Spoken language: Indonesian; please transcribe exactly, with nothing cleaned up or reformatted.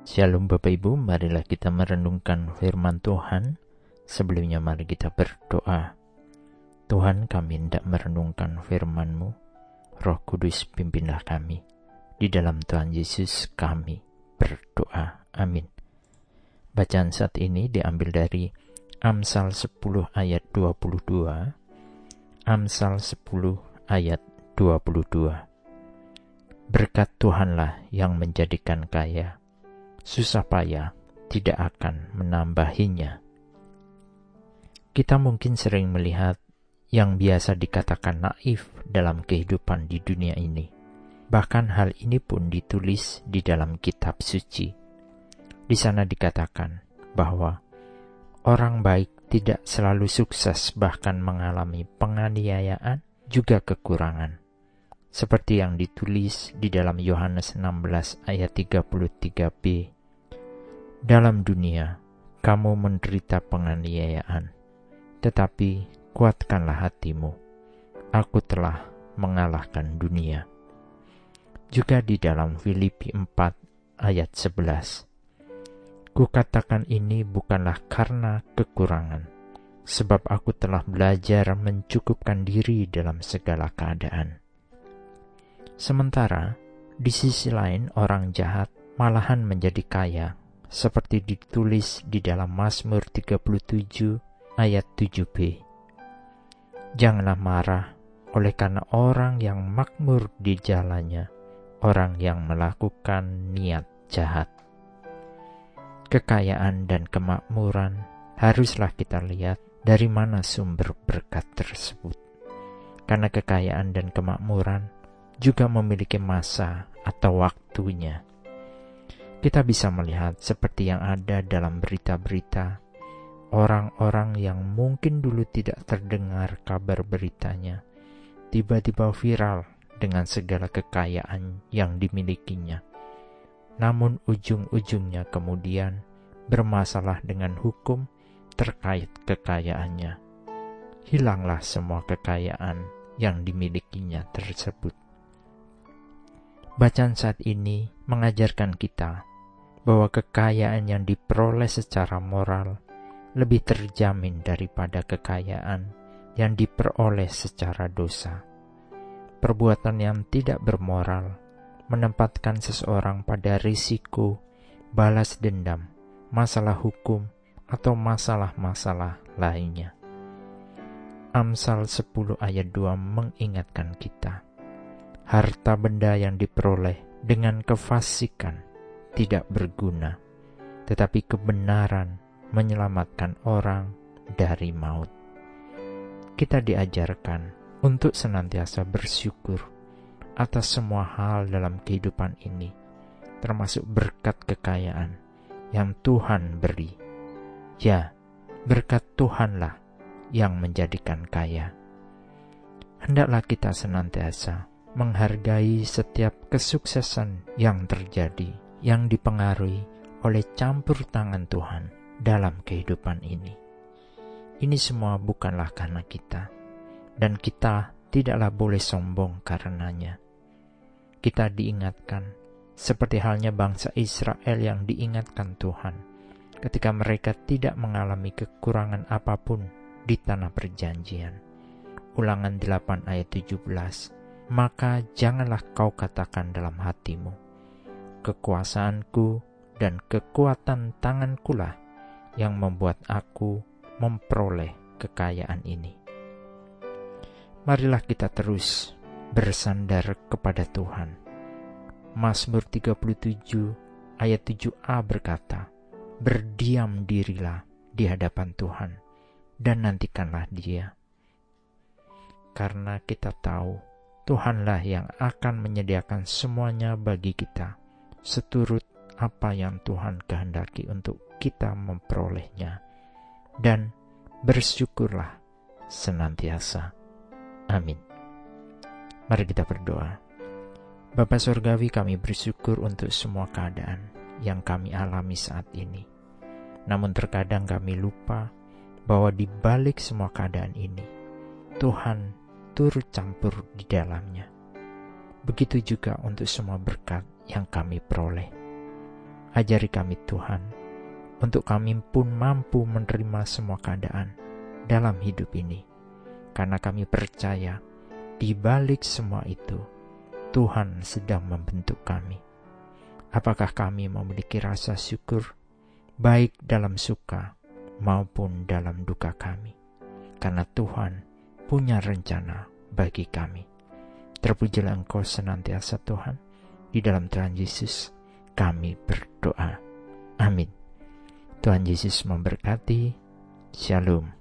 Shalom Bapak Ibu, marilah kita merenungkan firman Tuhan. Sebelumnya mari kita berdoa. Tuhan, kami hendak merenungkan firman-Mu. Roh Kudus, pimpinlah kami. Di dalam Tuhan Yesus kami berdoa. Amin. Bacaan saat ini diambil dari Amsal sepuluh ayat dua puluh dua. Amsal sepuluh ayat dua puluh dua. Berkat Tuhanlah yang menjadikan kaya, susah payah tidak akan menambahinya. Kita mungkin sering melihat yang biasa dikatakan naif dalam kehidupan di dunia ini. Bahkan hal ini pun ditulis di dalam kitab suci. Di sana dikatakan bahwa orang baik tidak selalu sukses, bahkan mengalami penganiayaan juga kekurangan. Seperti yang ditulis di dalam Yohanes enam belas ayat tiga puluh tiga b. Dalam dunia, kamu menderita penganiayaan, tetapi kuatkanlah hatimu. Aku telah mengalahkan dunia. Juga di dalam Filipi empat ayat sebelas. Kukatakan ini bukanlah karena kekurangan, sebab aku telah belajar mencukupkan diri dalam segala keadaan. Sementara, di sisi lain orang jahat malahan menjadi kaya, seperti ditulis di dalam Mazmur tiga puluh tujuh ayat tujuh b. Janganlah marah oleh karena orang yang makmur di jalannya, orang yang melakukan niat jahat. Kekayaan dan kemakmuran haruslah kita lihat dari mana sumber berkat tersebut. Karena kekayaan dan kemakmuran juga memiliki masa atau waktunya. Kita bisa melihat seperti yang ada dalam berita-berita, orang-orang yang mungkin dulu tidak terdengar kabar beritanya, tiba-tiba viral dengan segala kekayaan yang dimilikinya. Namun ujung-ujungnya kemudian bermasalah dengan hukum terkait kekayaannya. Hilanglah semua kekayaan yang dimilikinya tersebut. Bacaan saat ini mengajarkan kita bahwa kekayaan yang diperoleh secara moral lebih terjamin daripada kekayaan yang diperoleh secara dosa. Perbuatan yang tidak bermoral menempatkan seseorang pada risiko balas dendam, masalah hukum, atau masalah-masalah lainnya. Amsal sepuluh ayat dua mengingatkan kita, harta benda yang diperoleh dengan kefasikan tidak berguna, tetapi kebenaran menyelamatkan orang dari maut. Kita diajarkan untuk senantiasa bersyukur atas semua hal dalam kehidupan ini, termasuk berkat kekayaan yang Tuhan beri. Ya, berkat Tuhanlah yang menjadikan kaya. Hendaklah kita senantiasa menghargai setiap kesuksesan yang terjadi, yang dipengaruhi oleh campur tangan Tuhan dalam kehidupan ini. Ini semua bukanlah karena kita, dan kita tidaklah boleh sombong karenanya. Kita diingatkan, seperti halnya bangsa Israel yang diingatkan Tuhan, ketika mereka tidak mengalami kekurangan apapun di tanah perjanjian. Ulangan delapan ayat tujuh belas. Maka janganlah kau katakan dalam hatimu, kekuasaanku dan kekuatan tangankulah yang membuat aku memperoleh kekayaan ini. Marilah kita terus bersandar kepada Tuhan. Mazmur tiga puluh tujuh ayat tujuh a berkata, berdiam dirilah di hadapan Tuhan dan nantikanlah Dia. Karena kita tahu Tuhanlah yang akan menyediakan semuanya bagi kita, seturut apa yang Tuhan kehendaki untuk kita memperolehnya. Dan bersyukurlah senantiasa. Amin. Mari kita berdoa. Bapa Surgawi, kami bersyukur untuk semua keadaan yang kami alami saat ini. Namun terkadang kami lupa bahwa di balik semua keadaan ini, Tuhan turut campur di dalamnya. Begitu juga untuk semua berkat yang kami peroleh. Ajari kami Tuhan, untuk kami pun mampu menerima semua keadaan dalam hidup ini. Karena kami percaya, di balik semua itu, Tuhan sedang membentuk kami. Apakah kami memiliki rasa syukur, baik dalam suka maupun dalam duka kami? Karena Tuhan punya rencana bagi kami. Terpujilah Engkau senantiasa Tuhan. Di dalam Tuhan Yesus kami berdoa. Amin. Tuhan Yesus memberkati. Shalom.